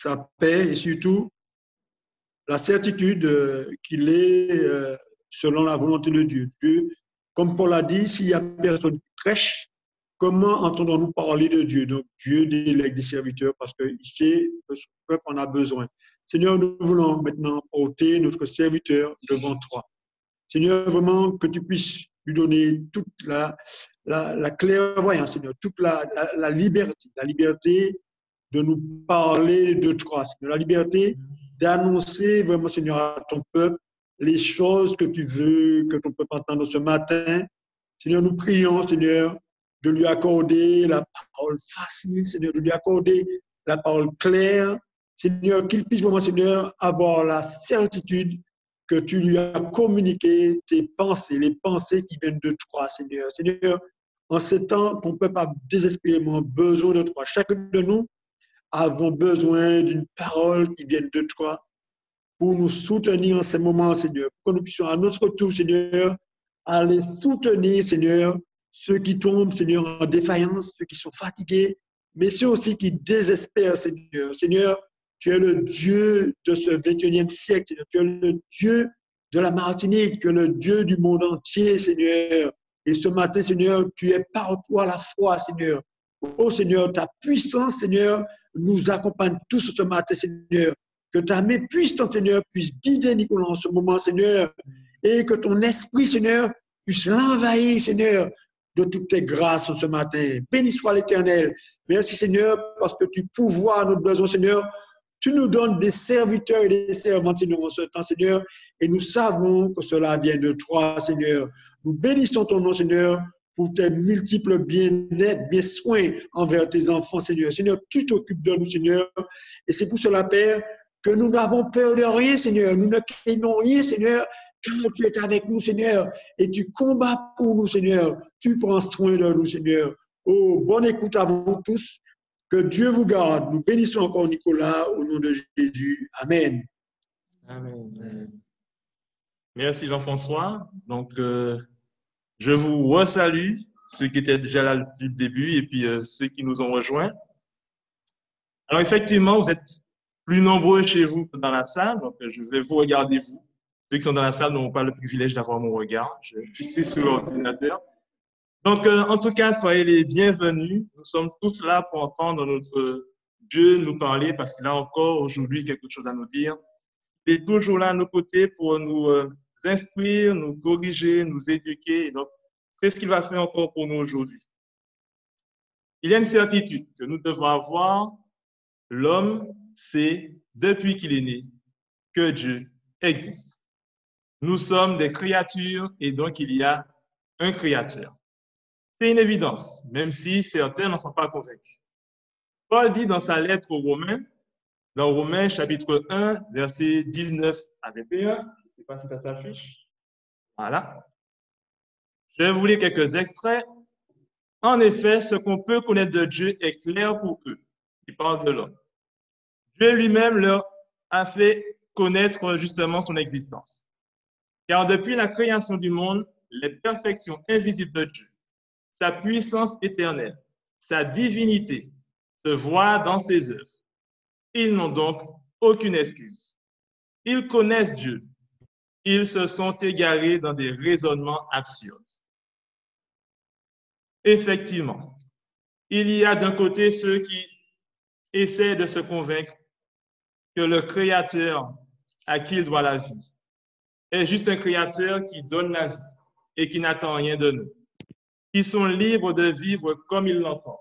sa paix et surtout la certitude qu'il est selon la volonté de Dieu. Dieu, comme Paul a dit, s'il n'y a personne qui prêche, comment entendons-nous parler de Dieu? Donc Dieu délègue des serviteurs parce qu'il sait que son peuple en a besoin. Seigneur, nous voulons maintenant porter notre serviteur devant toi. Seigneur, vraiment que tu puisses lui donner toute la clairvoyance, Seigneur, toute la liberté de nous parler de toi, Seigneur, la liberté d'annoncer vraiment, Seigneur, à ton peuple les choses que tu veux que ton peuple entende ce matin. Seigneur, nous prions, Seigneur, de lui accorder la parole facile, Seigneur, de lui accorder la parole claire. Seigneur, qu'il puisse vraiment, Seigneur, avoir la certitude que tu lui as communiqué tes pensées, les pensées qui viennent de toi, Seigneur. Seigneur, en ces temps, ton peuple a désespérément besoin de toi. Chacun de nous avons besoin d'une parole qui vienne de toi pour nous soutenir en ces moments, Seigneur, pour que nous puissions à notre tour, Seigneur, aller soutenir, Seigneur, ceux qui tombent, Seigneur, en défaillance, ceux qui sont fatigués, mais ceux aussi qui désespèrent, Seigneur. Seigneur, tu es le Dieu de ce 21e siècle, Seigneur. Tu es le Dieu de la Martinique, tu es le Dieu du monde entier, Seigneur. Et ce matin, Seigneur, tu es partout à la fois, Seigneur. Oh Seigneur, ta puissance, Seigneur, nous accompagne tous ce matin, Seigneur. Que ta main puissante, Seigneur, puisse guider Nicolas en ce moment, Seigneur, et que ton esprit, Seigneur, puisse l'envahir, Seigneur, de toutes tes grâces ce matin. Béni soit l'Éternel. Merci, Seigneur, parce que tu pourvois nos besoins, Seigneur. Tu nous donnes des serviteurs et des servantes, Seigneur, en ce temps, Seigneur, et nous savons que cela vient de toi, Seigneur. Nous bénissons ton nom, Seigneur, pour tes multiples bien-être, bien soins envers tes enfants, Seigneur. Seigneur, tu t'occupes de nous, Seigneur, et c'est pour cela, Père, que nous n'avons peur de rien, Seigneur. Nous ne craignons rien, Seigneur, car tu es avec nous, Seigneur, et tu combats pour nous, Seigneur. Tu prends soin de nous, Seigneur. Oh, bonne écoute à vous tous. Que Dieu vous garde. Nous bénissons encore Nicolas au nom de Jésus. Amen. Amen. Merci Jean-François. Donc, je vous resalue, ceux qui étaient déjà là depuis le début et puis ceux qui nous ont rejoints. Alors, effectivement, vous êtes plus nombreux chez vous que dans la salle, donc je vais vous regarder, vous. Ceux qui sont dans la salle n'ont pas le privilège d'avoir mon regard. Je vais fixer sur l'ordinateur. Donc, en tout cas, soyez les bienvenus. Nous sommes tous là pour entendre notre Dieu nous parler parce qu'il a encore aujourd'hui quelque chose à nous dire. Il est toujours là à nos côtés pour nous instruire, nous corriger, nous éduquer. Et donc, c'est ce qu'il va faire encore pour nous aujourd'hui. Il y a une certitude que nous devons avoir. L'homme sait, depuis qu'il est né, que Dieu existe. Nous sommes des créatures et donc il y a un créateur. C'est une évidence, même si certains n'en sont pas convaincus. Paul dit dans sa lettre aux Romains, dans Romains chapitre 1, versets 19 à 21, je ne sais pas si ça s'affiche. Voilà. Je vais vous lire quelques extraits. En effet, ce qu'on peut connaître de Dieu est clair pour eux. Il parle de l'homme. Dieu lui-même leur a fait connaître justement son existence. Car depuis la création du monde, les perfections invisibles de Dieu, sa puissance éternelle, sa divinité se voient dans ses œuvres. Ils n'ont donc aucune excuse. Ils connaissent Dieu. Ils se sont égarés dans des raisonnements absurdes. Effectivement, il y a d'un côté ceux qui essaient de se convaincre que le Créateur à qui il doit la vie est juste un Créateur qui donne la vie et qui n'attend rien de nous. Ils sont libres de vivre comme ils l'entendent.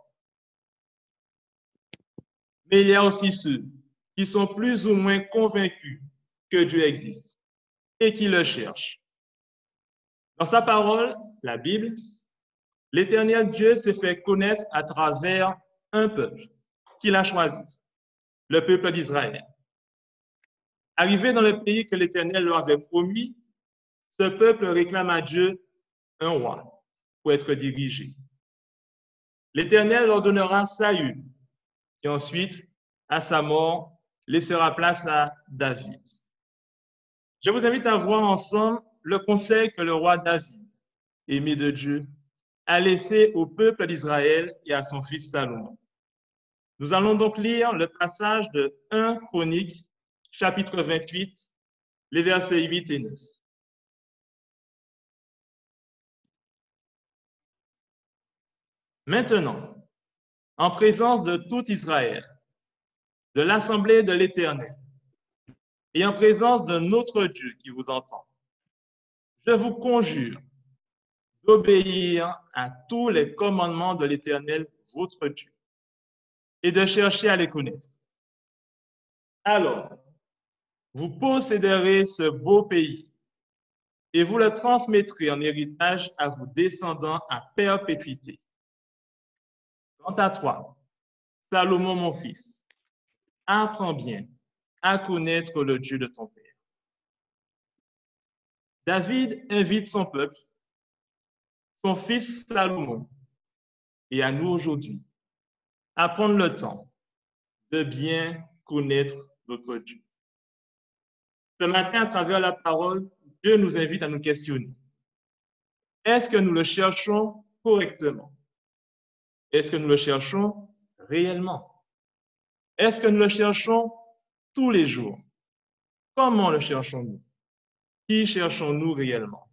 Mais il y a aussi ceux qui sont plus ou moins convaincus que Dieu existe et qui le cherchent. Dans sa parole, la Bible, l'Éternel Dieu s'est fait connaître à travers un peuple qu'il a choisi, le peuple d'Israël. Arrivé dans le pays que l'Éternel leur avait promis, ce peuple réclame à Dieu un roi pour être dirigé. L'Éternel leur donnera Saül, et ensuite, à sa mort, laissera place à David. Je vous invite à voir ensemble le conseil que le roi David, aimé de Dieu, a laissé au peuple d'Israël et à son fils Salomon. Nous allons donc lire le passage de 1 Chroniques, chapitre 28, les versets 8 et 9. Maintenant, en présence de tout Israël, de l'assemblée de l'Éternel, et en présence de notre Dieu qui vous entend, je vous conjure d'obéir à tous les commandements de l'Éternel, votre Dieu, et de chercher à les connaître. Alors, vous posséderez ce beau pays et vous le transmettrez en héritage à vos descendants à perpétuité. Quant à toi, Salomon, mon fils, apprends bien à connaître le Dieu de ton père. David invite son peuple, son fils Salomon, et à nous aujourd'hui, à prendre le temps de bien connaître notre Dieu. Ce matin, à travers la parole, Dieu nous invite à nous questionner. Est-ce que nous le cherchons correctement? Est-ce que nous le cherchons réellement? Est-ce que nous le cherchons tous les jours? Comment le cherchons-nous? Qui cherchons-nous réellement?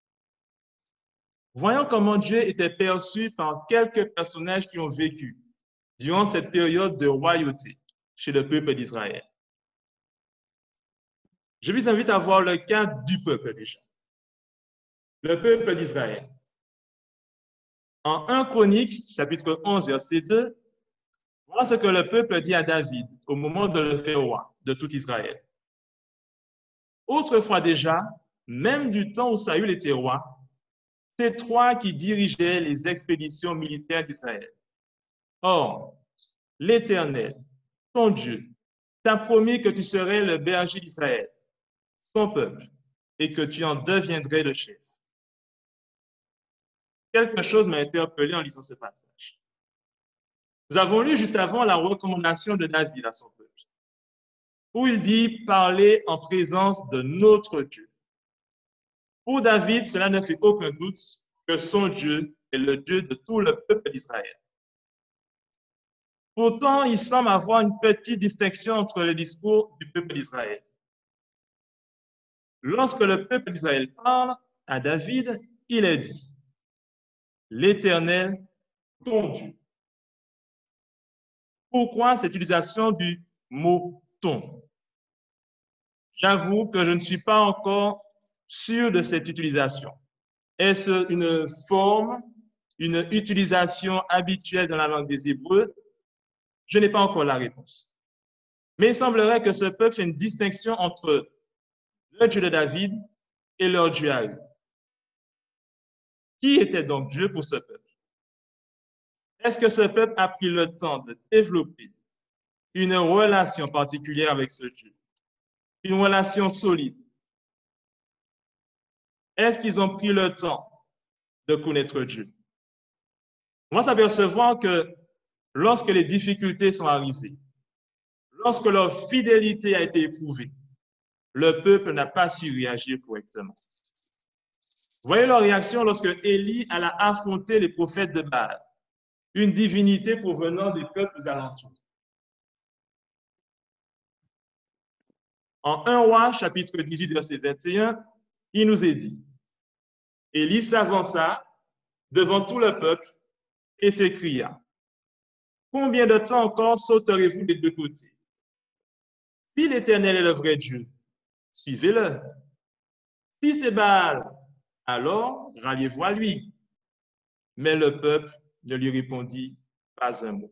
Voyons comment Dieu était perçu par quelques personnages qui ont vécu durant cette période de royauté chez le peuple d'Israël. Je vous invite à voir le cas du peuple déjà. Le peuple d'Israël. En 1 Chroniques, chapitre 11, verset 2, voilà ce que le peuple dit à David au moment de le faire roi de tout Israël. Autrefois déjà, même du temps où Saül était roi, c'est toi qui dirigeais les expéditions militaires d'Israël. Or, l'Éternel, ton Dieu, t'a promis que tu serais le berger d'Israël, son peuple, et que tu en deviendrais le chef. Quelque chose m'a interpellé en lisant ce passage. Nous avons lu juste avant la recommandation de David à son peuple, où il dit parler en présence de notre Dieu. Pour David, cela ne fait aucun doute que son Dieu est le Dieu de tout le peuple d'Israël. Pourtant, il semble avoir une petite distinction entre le discours du peuple d'Israël. Lorsque le peuple d'Israël parle à David, il est dit « L'Éternel, ton Dieu ». Pourquoi cette utilisation du mot « ton » ? J'avoue que je ne suis pas encore sûr de cette utilisation. Est-ce une forme, une utilisation habituelle dans la langue des Hébreux? Je n'ai pas encore la réponse. Mais il semblerait que ce peuple fait une distinction entre le Dieu de David et leur Dieu à eux. Qui était donc Dieu pour ce peuple? Est-ce que ce peuple a pris le temps de développer une relation particulière avec ce Dieu? Une relation solide? Est-ce qu'ils ont pris le temps de connaître Dieu? On va s'apercevoir que lorsque les difficultés sont arrivées, lorsque leur fidélité a été éprouvée, le peuple n'a pas su réagir correctement. Voyez leur réaction lorsque Élie alla affronter les prophètes de Baal, une divinité provenant des peuples alentours. En 1 Roi, chapitre 18, verset 21, il nous est dit, Élie s'avança devant tout le peuple et s'écria, « Combien de temps encore sauterez-vous des deux côtés? Si l'Éternel est le vrai Dieu, suivez-le. Si c'est Baal, alors ralliez-vous à lui. » Mais le peuple ne lui répondit pas un mot.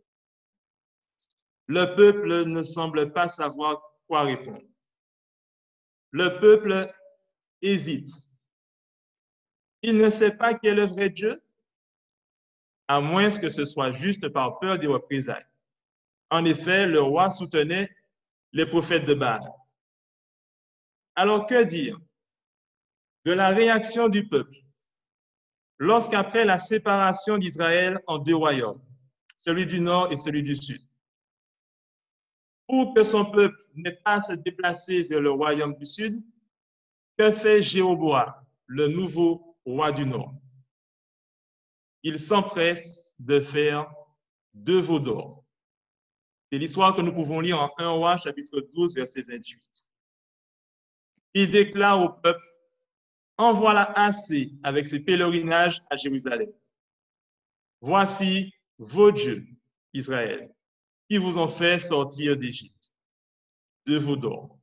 Le peuple ne semble pas savoir quoi répondre. Le peuple hésite. Il ne sait pas qui est le vrai Dieu, à moins que ce soit juste par peur des représailles. En effet, le roi soutenait les prophètes de Baal. Alors, que dire de la réaction du peuple lorsqu'après la séparation d'Israël en deux royaumes, celui du nord et celui du sud, pour que son peuple n'ait pas à se déplacer vers le royaume du sud, que fait Jéroboam, le nouveau roi du nord? Il s'empresse de faire deux veaux d'or. C'est l'histoire que nous pouvons lire en 1 Roi, chapitre 12, verset 28. Il déclare au peuple, « En voilà assez avec ces pèlerinages à Jérusalem. Voici vos dieux, Israël, qui vous ont fait sortir d'Égypte, de vos dors.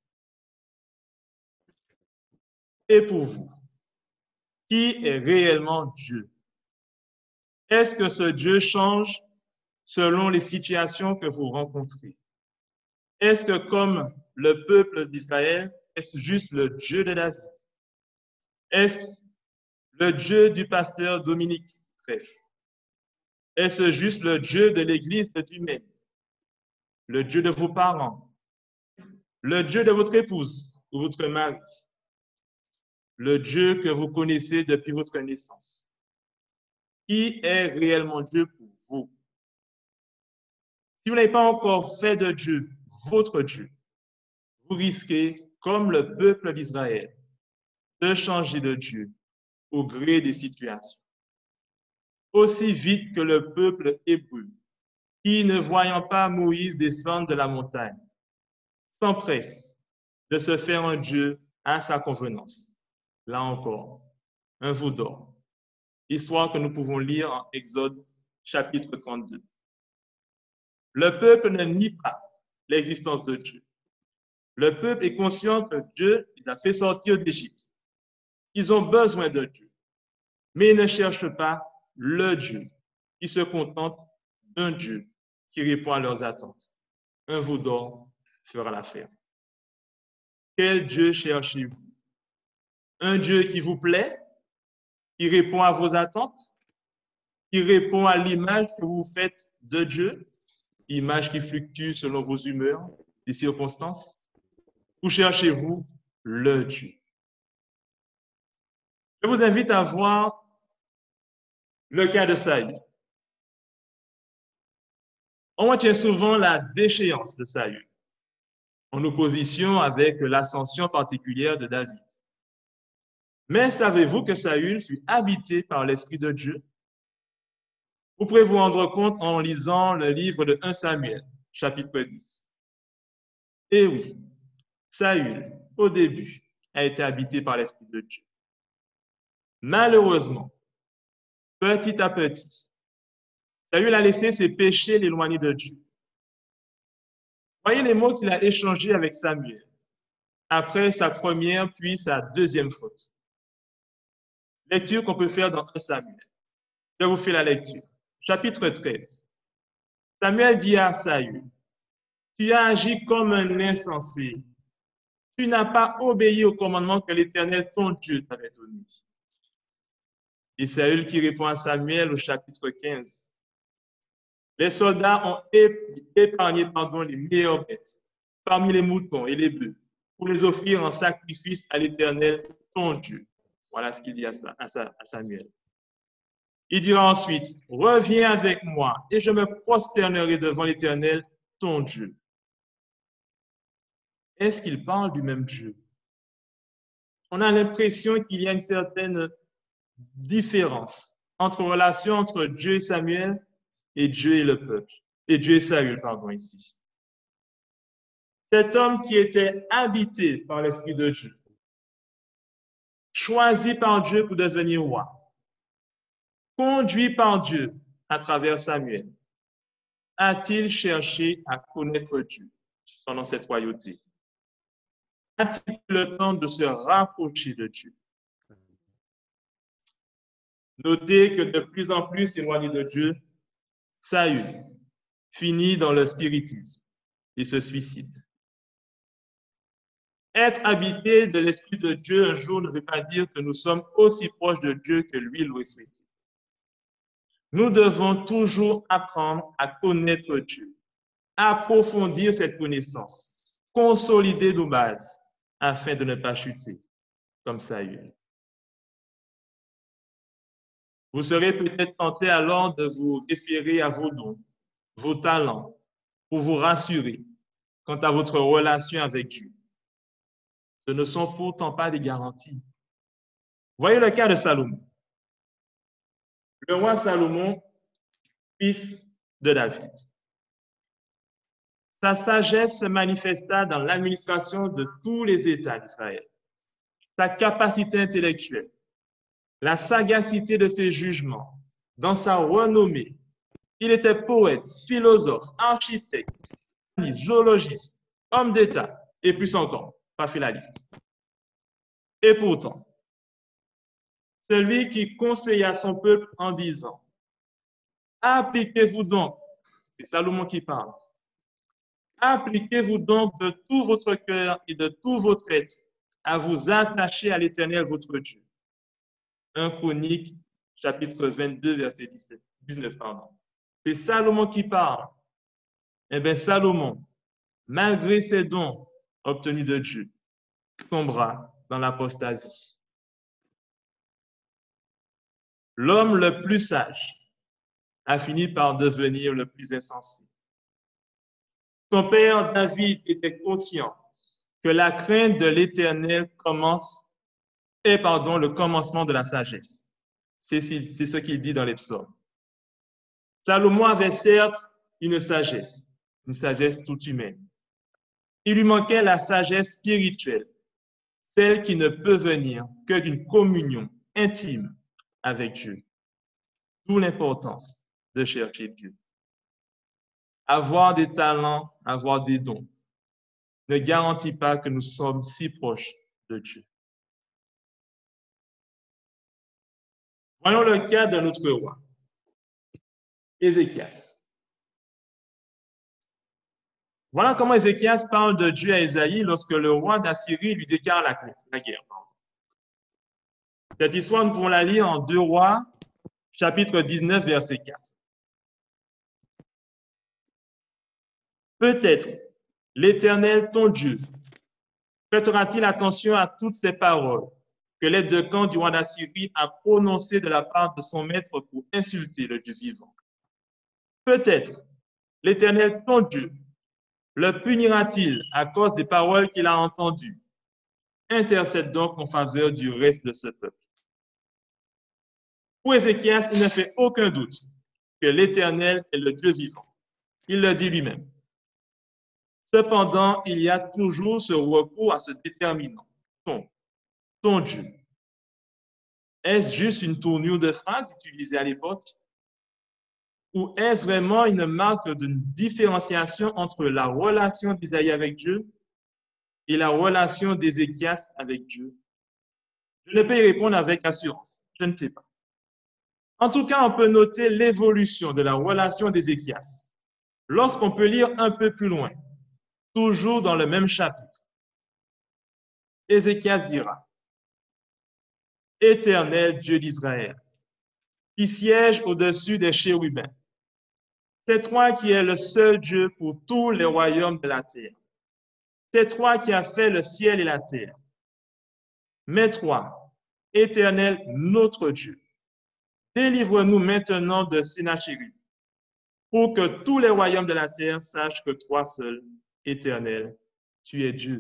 Et pour vous, qui est réellement Dieu? Est-ce que ce Dieu change selon les situations que vous rencontrez? Est-ce que comme le peuple d'Israël, est-ce juste le Dieu de David? Est-ce le Dieu du pasteur Dominique Treff? Est-ce juste le Dieu de l'Église de Dumaine? Le Dieu de vos parents? Le Dieu de votre épouse ou votre mari? Le Dieu que vous connaissez depuis votre naissance? Qui est réellement Dieu pour vous? Si vous n'avez pas encore fait de Dieu votre Dieu, vous risquez, comme le peuple d'Israël, de changer de Dieu au gré des situations. Aussi vite que le peuple hébreu, qui, ne voyant pas Moïse descendre de la montagne, s'empresse de se faire un Dieu à sa convenance. Là encore, un veau d'or. Histoire que nous pouvons lire en Exode chapitre 32. Le peuple ne nie pas l'existence de Dieu. Le peuple est conscient que Dieu les a fait sortir d'Égypte. Ils ont besoin de Dieu, mais ils ne cherchent pas le Dieu. Ils se contentent d'un Dieu qui répond à leurs attentes. Un veau d'or fera l'affaire. Quel Dieu cherchez-vous? Un Dieu qui vous plaît, qui répond à vos attentes, qui répond à l'image que vous faites de Dieu, image qui fluctue selon vos humeurs, les circonstances? Ou cherchez-vous le Dieu? Je vous invite à voir le cas de Saül. On retient souvent la déchéance de Saül, en opposition avec l'ascension particulière de David. Mais savez-vous que Saül fut habité par l'Esprit de Dieu? Vous pouvez vous rendre compte en lisant le livre de 1 Samuel, chapitre 10. Et oui, Saül, au début, a été habité par l'Esprit de Dieu. Malheureusement, petit à petit, Saül a laissé ses péchés l'éloigner de Dieu. Voyez les mots qu'il a échangés avec Samuel après sa première puis sa deuxième faute. Lecture qu'on peut faire dans 1 Samuel. Je vous fais la lecture. Chapitre 13. Samuel dit à Saül, « Tu as agi comme un insensé. Tu n'as pas obéi au commandement que l'Éternel, ton Dieu, t'avait donné. » Et Saül qui répond à Samuel au chapitre 15. « Les soldats ont épargné les meilleures bêtes parmi les moutons et les bœufs pour les offrir en sacrifice à l'Éternel, ton Dieu. » Voilà ce qu'il dit à Samuel. Il dira ensuite, « Reviens avec moi et je me prosternerai devant l'Éternel, ton Dieu. » Est-ce qu'il parle du même Dieu? On a l'impression qu'il y a une certaine différence entre relation entre Dieu et Samuel et Dieu et le peuple, et Dieu et Saül, pardon, ici. Cet homme qui était habité par l'Esprit de Dieu, choisi par Dieu pour devenir roi, conduit par Dieu à travers Samuel, a-t-il cherché à connaître Dieu pendant cette royauté? A-t-il eu le temps de se rapprocher de Dieu? Notez que de plus en plus éloigné de Dieu, Saül finit dans le spiritisme et se suicide. Être habité de l'Esprit de Dieu un jour ne veut pas dire que nous sommes aussi proches de Dieu que lui l'aurait souhaité. Nous devons toujours apprendre à connaître Dieu, approfondir cette connaissance, consolider nos bases afin de ne pas chuter comme Saül. Vous serez peut-être tenté alors de vous référer à vos dons, vos talents, pour vous rassurer quant à votre relation avec Dieu. Ce ne sont pourtant pas des garanties. Voyez le cas de Salomon. Le roi Salomon, fils de David. sa sagesse se manifesta dans l'administration de tous les États d'Israël. Sa capacité intellectuelle, la sagacité de ses jugements, dans sa renommée. Il était poète, philosophe, architecte, zoologiste, homme d'État, et plus encore, pas fait la liste. Et pourtant, celui qui conseilla son peuple en disant, appliquez-vous donc, c'est Salomon qui parle, appliquez-vous donc de tout votre cœur et de tout votre être à vous attacher à l'Éternel votre Dieu. 1 Chronique, chapitre 22, verset 19. C'est Salomon qui parle. Eh bien, Salomon, malgré ses dons obtenus de Dieu, tombera dans l'apostasie. L'homme le plus sage a fini par devenir le plus insensé. Son père David était conscient que la crainte de l'Éternel est le commencement de la sagesse. C'est ce qu'il dit dans les psaumes. Salomon avait certes une sagesse toute humaine. Il lui manquait la sagesse spirituelle, celle qui ne peut venir que d'une communion intime avec Dieu. D'où l'importance de chercher Dieu. Avoir des talents, avoir des dons, ne garantit pas que nous sommes si proches de Dieu. Voyons le cas de notre roi, Ézéchias. Voilà comment Ézéchias parle de Dieu à Ésaïe lorsque le roi d'Assyrie lui déclare la guerre. Cette histoire, nous pouvons la lire en 2 Rois, chapitre 19, verset 4. Peut-être l'Éternel, ton Dieu, prêtera-t-il attention à toutes ces paroles que l'aide de camp du roi d'Assyrie a prononcées de la part de son maître pour insulter le Dieu vivant. Peut-être l'Éternel, ton Dieu, le punira-t-il à cause des paroles qu'il a entendues. Intercède donc en faveur du reste de ce peuple. Pour Ézéchias, il ne fait aucun doute que l'Éternel est le Dieu vivant. Il le dit lui-même. Cependant, il y a toujours ce recours à ce déterminant, ton Dieu. Est-ce juste une tournure de phrase utilisée à l'époque? Ou est-ce vraiment une marque d'une différenciation entre la relation d'Isaïe avec Dieu et la relation d'Ézéchias avec Dieu? Je ne peux y répondre avec assurance. Je ne sais pas. En tout cas, on peut noter l'évolution de la relation d'Ézéchias. Lorsqu'on peut lire un peu plus loin, toujours dans le même chapitre, Ézéchias dira, « Éternel Dieu d'Israël, qui siège au-dessus des chérubins, c'est toi qui es le seul Dieu pour tous les royaumes de la terre. C'est toi qui as fait le ciel et la terre. Mais toi, Éternel notre Dieu, délivre-nous maintenant de Sennacherib, pour que tous les royaumes de la terre sachent que toi seul, Éternel, tu es Dieu. »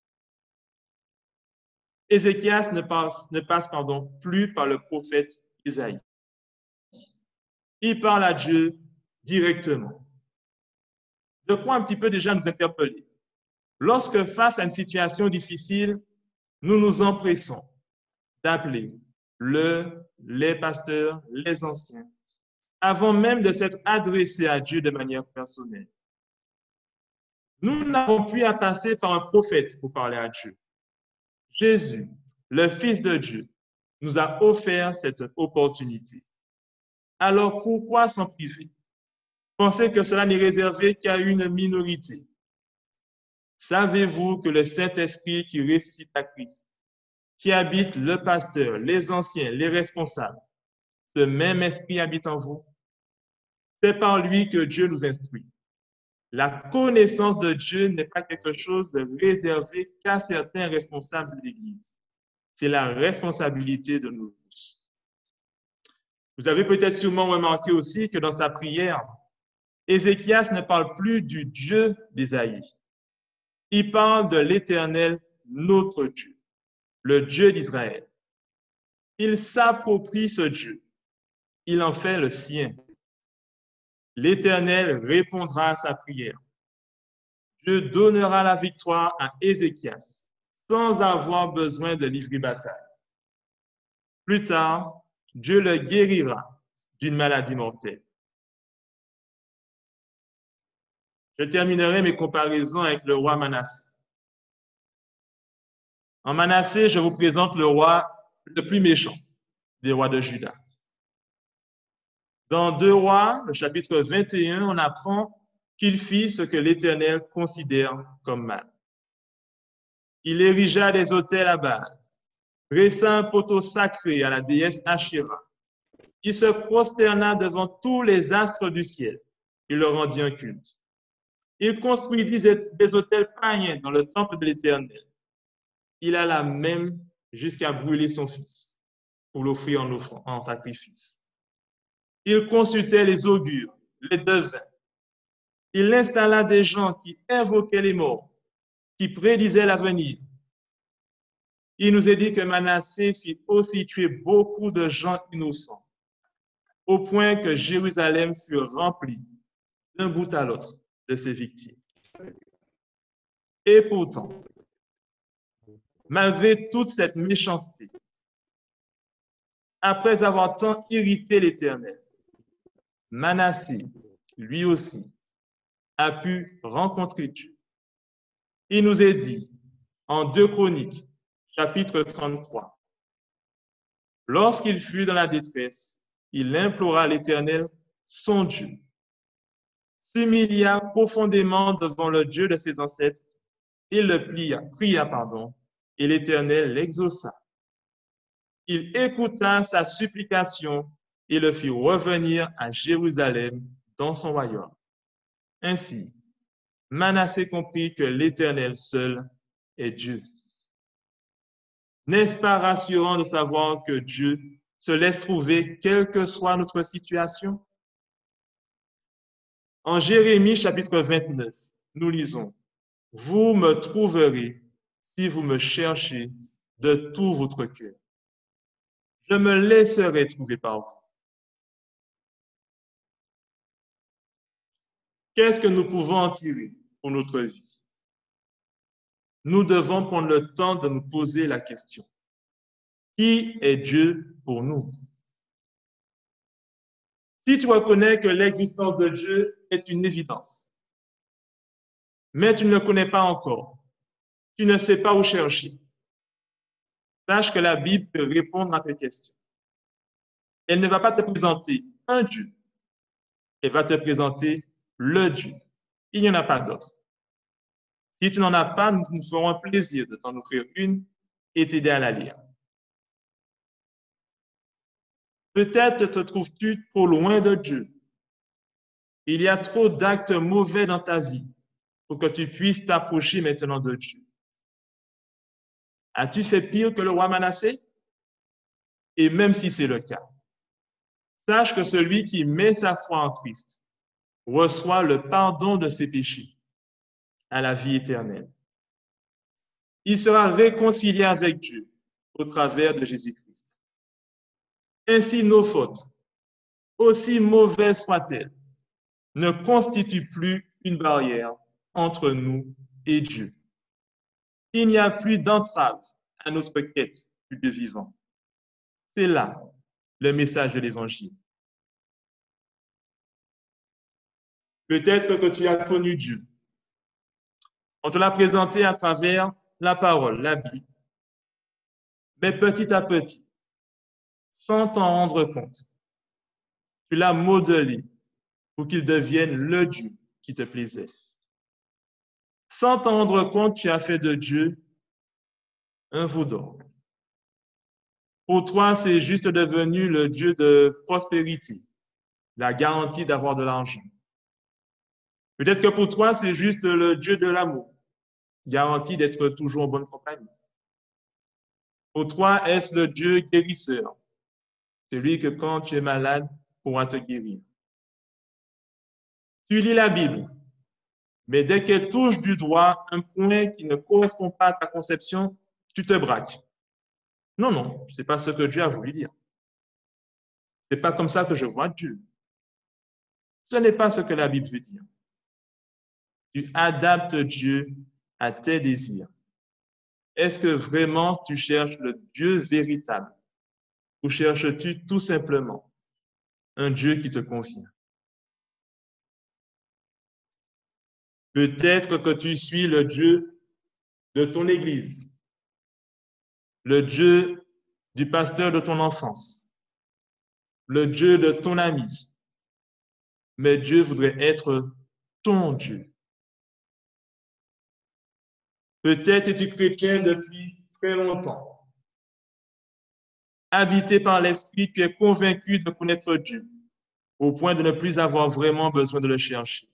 Ézéchias ne passe plus par le prophète Isaïe. Il parle à Dieu directement. De quoi un petit peu déjà nous interpeller. Lorsque face à une situation difficile, nous nous empressons d'appeler les pasteurs, les anciens, avant même de s'être adressés à Dieu de manière personnelle. Nous n'avons plus à passer par un prophète pour parler à Dieu. Jésus, le Fils de Dieu, nous a offert cette opportunité. Alors pourquoi s'en priver? Pensez que cela n'est réservé qu'à une minorité. Savez-vous que le Saint-Esprit qui ressuscite à Christ, qui habite le pasteur, les anciens, les responsables, ce même esprit habite en vous? C'est par lui que Dieu nous instruit. La connaissance de Dieu n'est pas quelque chose de réservé qu'à certains responsables de l'Église. C'est la responsabilité de nous tous. Vous avez peut-être sûrement remarqué aussi que dans sa prière, Ézéchias ne parle plus du Dieu d'Ésaïe. Il parle de l'Éternel, notre Dieu, le Dieu d'Israël. Il s'approprie ce Dieu. Il en fait le sien. L'Éternel répondra à sa prière. Dieu donnera la victoire à Ézéchias sans avoir besoin de livrer bataille. Plus tard, Dieu le guérira d'une maladie mortelle. Je terminerai mes comparaisons avec le roi Manassé. En Manassé, je vous présente le roi le plus méchant des rois de Juda. Dans 2 Rois, le chapitre 21, on apprend qu'il fit ce que l'Éternel considère comme mal. Il érigea des autels à Baal, dressa un poteau sacré à la déesse Ashéra. Il se prosterna devant tous les astres du ciel. Il leur rendit un culte. Il construisit des autels païens dans le temple de l'Éternel. Il alla même jusqu'à brûler son fils pour l'offrir en sacrifice. Il consultait les augures, les devins. Il installa des gens qui invoquaient les morts, qui prédisaient l'avenir. Il nous est dit que Manassé fit aussi tuer beaucoup de gens innocents, au point que Jérusalem fut remplie d'un bout à l'autre de ses victimes. Et pourtant, malgré toute cette méchanceté, après avoir tant irrité l'Éternel, Manassé, lui aussi, a pu rencontrer Dieu. Il nous est dit en 2 Chroniques, chapitre 33, lorsqu'il fut dans la détresse, il implora l'Éternel, son Dieu, s'humilia profondément devant le Dieu de ses ancêtres, il le pria, et l'Éternel l'exauça. Il écouta sa supplication et le fit revenir à Jérusalem dans son royaume. Ainsi, Manassé comprit que l'Éternel seul est Dieu. N'est-ce pas rassurant de savoir que Dieu se laisse trouver quelle que soit notre situation? En Jérémie chapitre 29, nous lisons « Vous me trouverez si vous me cherchez de tout votre cœur. Je me laisserai trouver par vous. » Qu'est-ce que nous pouvons en tirer pour notre vie? Nous devons prendre le temps de nous poser la question. Qui est Dieu pour nous? Si tu reconnais que l'existence de Dieu est une évidence, mais tu ne le connais pas encore, tu ne sais pas où chercher, sache que la Bible peut répondre à tes questions. Elle ne va pas te présenter un Dieu, elle va te présenter le Dieu. Il n'y en a pas d'autre. Si tu n'en as pas, nous nous ferons un plaisir de t'en offrir une et t'aider à la lire. Peut-être te trouves-tu trop loin de Dieu. Il y a trop d'actes mauvais dans ta vie pour que tu puisses t'approcher maintenant de Dieu. As-tu fait pire que le roi Manassé? Et même si c'est le cas, sache que celui qui met sa foi en Christ reçoit le pardon de ses péchés à la vie éternelle. Il sera réconcilié avec Dieu au travers de Jésus-Christ. Ainsi, nos fautes, aussi mauvaises soient-elles, ne constituent plus une barrière entre nous et Dieu. Il n'y a plus d'entrave à notre quête du Dieu vivant. C'est là le message de l'Évangile. Peut-être que tu as connu Dieu. On te l'a présenté à travers la parole, la Bible. Mais petit à petit, sans t'en rendre compte, tu l'as modelé pour qu'il devienne le Dieu qui te plaisait. Sans t'en rendre compte, tu as fait de Dieu un veau d'or. Pour toi, c'est juste devenu le Dieu de prospérité, la garantie d'avoir de l'argent. Peut-être que pour toi, c'est juste le Dieu de l'amour, garantie d'être toujours en bonne compagnie. Pour toi, est-ce le Dieu guérisseur, celui que quand tu es malade, pourra te guérir. Tu lis la Bible, mais dès qu'elle touche du doigt un point qui ne correspond pas à ta conception, tu te braques. Non, non, ce n'est pas ce que Dieu a voulu dire. Ce n'est pas comme ça que je vois Dieu. Ce n'est pas ce que la Bible veut dire. tu adaptes Dieu à tes désirs. Est-ce que vraiment tu cherches le Dieu véritable ou cherches-tu tout simplement un Dieu qui te convient? Peut-être que tu suis le Dieu de ton église, le Dieu du pasteur de ton enfance, le Dieu de ton ami, mais Dieu voudrait être ton Dieu. Peut-être es-tu chrétien depuis très longtemps. Habité par l'Esprit, tu es convaincu de connaître Dieu, au point de ne plus avoir vraiment besoin de le chercher.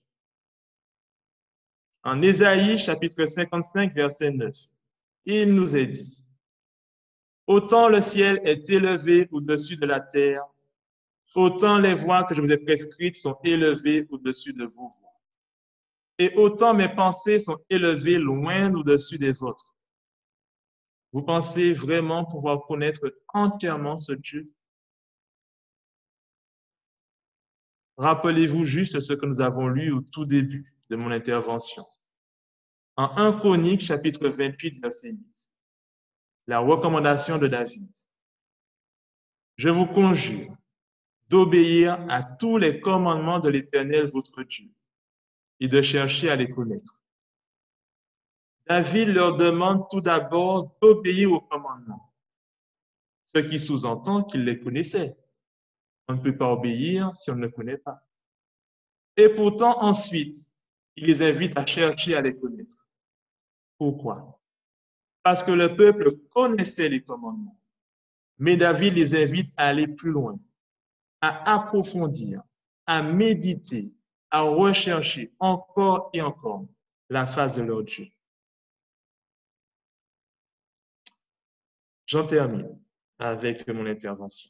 En Ésaïe, chapitre 55, verset 9, il nous est dit, « Autant le ciel est élevé au-dessus de la terre, autant les voies que je vous ai prescrites sont élevées au-dessus de vos voies. Et autant mes pensées sont élevées loin au-dessus des vôtres. » Vous pensez vraiment pouvoir connaître entièrement ce Dieu? Rappelez-vous juste ce que nous avons lu au tout début de mon intervention. En 1 Chroniques, chapitre 28, verset 8, la recommandation de David. « Je vous conjure d'obéir à tous les commandements de l'Éternel, votre Dieu, et de chercher à les connaître. » David leur demande tout d'abord d'obéir aux commandements, ce qui sous-entend qu'ils les connaissaient. On ne peut pas obéir si on ne le connaît pas. Et pourtant, ensuite, il les invite à chercher à les connaître. Pourquoi? Parce que le peuple connaissait les commandements. Mais David les invite à aller plus loin, à approfondir, à méditer, à rechercher encore et encore la face de leur Dieu. J'en termine avec mon intervention.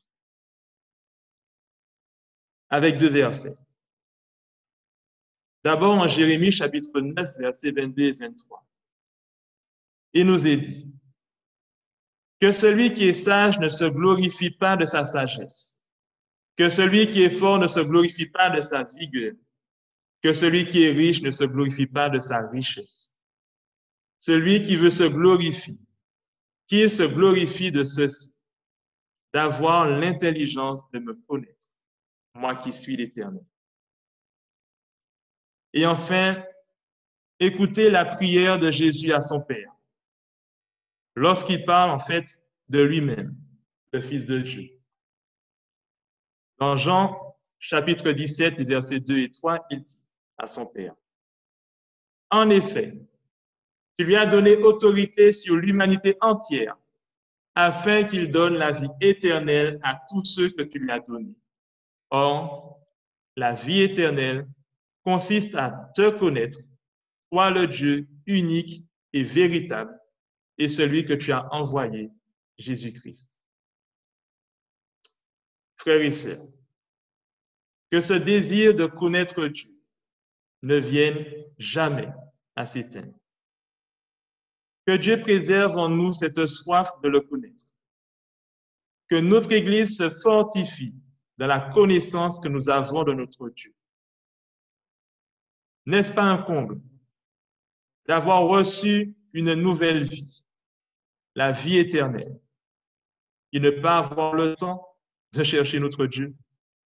Avec 2 versets. D'abord, en Jérémie, chapitre 9, versets 22 et 23. Il nous est dit que celui qui est sage ne se glorifie pas de sa sagesse, que celui qui est fort ne se glorifie pas de sa vigueur, que celui qui est riche ne se glorifie pas de sa richesse. Celui qui veut se glorifier, qu'il se glorifie de ceci, d'avoir l'intelligence de me connaître, moi qui suis l'Éternel. Et enfin, écoutez la prière de Jésus à son Père, lorsqu'il parle en fait de lui-même, le Fils de Dieu. Dans Jean, chapitre 17, versets 2 et 3, il dit à son Père, « En effet, tu lui as donné autorité sur l'humanité entière, afin qu'il donne la vie éternelle à tous ceux que tu lui as donnés. Or, la vie éternelle consiste à te connaître, toi le Dieu unique et véritable, et celui que tu as envoyé, Jésus-Christ. » Frères et sœurs, que ce désir de connaître Dieu ne vienne jamais à s'éteindre. Que Dieu préserve en nous cette soif de le connaître. Que notre Église se fortifie dans la connaissance que nous avons de notre Dieu. N'est-ce pas un comble d'avoir reçu une nouvelle vie, la vie éternelle, et ne pas avoir le temps de chercher notre Dieu?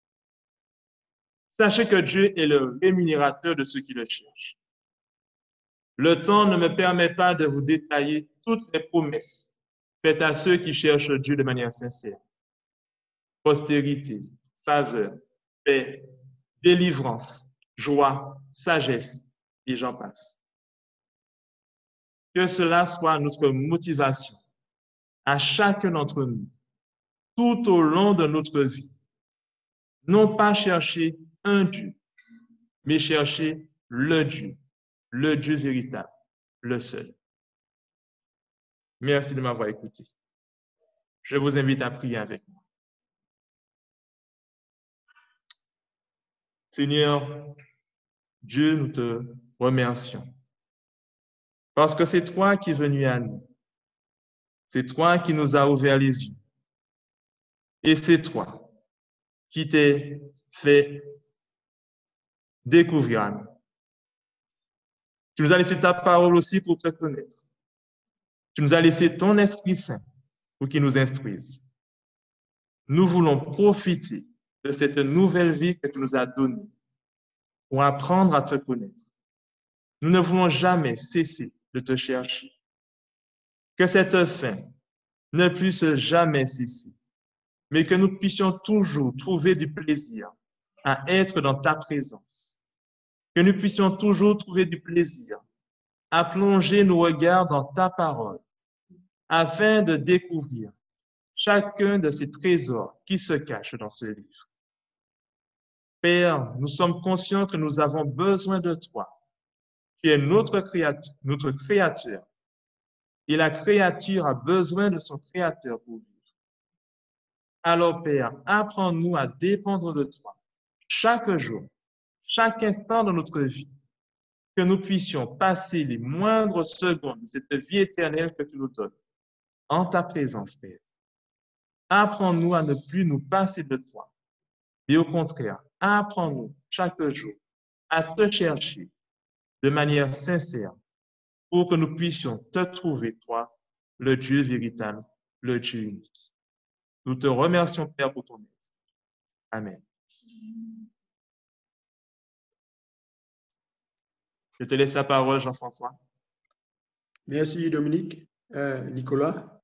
Sachez que Dieu est le rémunérateur de ceux qui le cherchent. Le temps ne me permet pas de vous détailler toutes les promesses faites à ceux qui cherchent Dieu de manière sincère. Postérité, faveur, paix, délivrance, joie, sagesse, et j'en passe. Que cela soit notre motivation à chacun d'entre nous, tout au long de notre vie. Non pas chercher un Dieu, mais chercher le Dieu véritable, le seul. Merci de m'avoir écouté. Je vous invite à prier avec moi. Seigneur, Dieu, nous te remercions parce que c'est toi qui es venu à nous. C'est toi qui nous as ouvert les yeux. Et c'est toi qui t'es fait découvrir à nous. Tu nous as laissé ta parole aussi pour te connaître. Tu nous as laissé ton Esprit Saint pour qu'il nous instruise. Nous voulons profiter de cette nouvelle vie que tu nous as donnée pour apprendre à te connaître. Nous ne voulons jamais cesser de te chercher. Que cette fin ne puisse jamais cesser, mais que nous puissions toujours trouver du plaisir à être dans ta présence. Que nous puissions toujours trouver du plaisir à plonger nos regards dans ta parole, afin de découvrir chacun de ces trésors qui se cachent dans ce livre. Père, nous sommes conscients que nous avons besoin de toi. Tu es notre créateur. Et la créature a besoin de son créateur pour vivre. Alors, Père, apprends-nous à dépendre de toi chaque jour, chaque instant de notre vie, que nous puissions passer les moindres secondes de cette vie éternelle que tu nous donnes en ta présence, Père. Apprends-nous à ne plus nous passer de toi, mais au contraire, apprends-nous chaque jour à te chercher de manière sincère pour que nous puissions te trouver, toi, le Dieu véritable, le Dieu unique. Nous te remercions, Père, pour ton aide. Amen. Je te laisse la parole, Jean-François. Merci, Dominique. Nicolas.